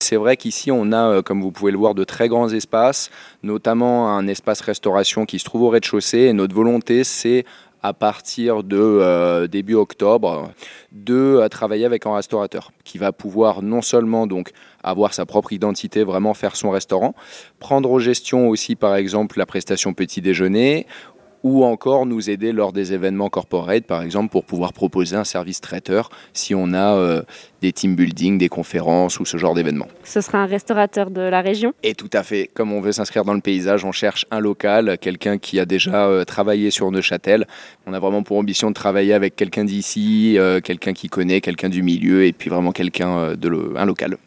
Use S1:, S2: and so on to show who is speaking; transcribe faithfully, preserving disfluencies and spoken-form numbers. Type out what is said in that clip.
S1: C'est vrai qu'ici, on a, euh, comme vous pouvez le voir, de très grands espaces, notamment un espace restauration qui se trouve au rez-de-chaussée. Et notre volonté, c'est à partir de euh, début octobre, de euh, travailler avec un restaurateur qui va pouvoir non seulement donc avoir sa propre identité, vraiment faire son restaurant, prendre en gestion aussi par exemple la prestation petit déjeuner, ou encore nous aider lors des événements corporate, par exemple, pour pouvoir proposer un service traiteur si on a euh, des team building, des conférences ou ce genre d'événements.
S2: Ce sera un restaurateur de la région?
S1: Et tout à fait, comme on veut s'inscrire dans le paysage, on cherche un local, quelqu'un qui a déjà euh, travaillé sur Neuchâtel. On a vraiment pour ambition de travailler avec quelqu'un d'ici, euh, quelqu'un qui connaît, quelqu'un du milieu, et puis vraiment quelqu'un euh, de lo- un local.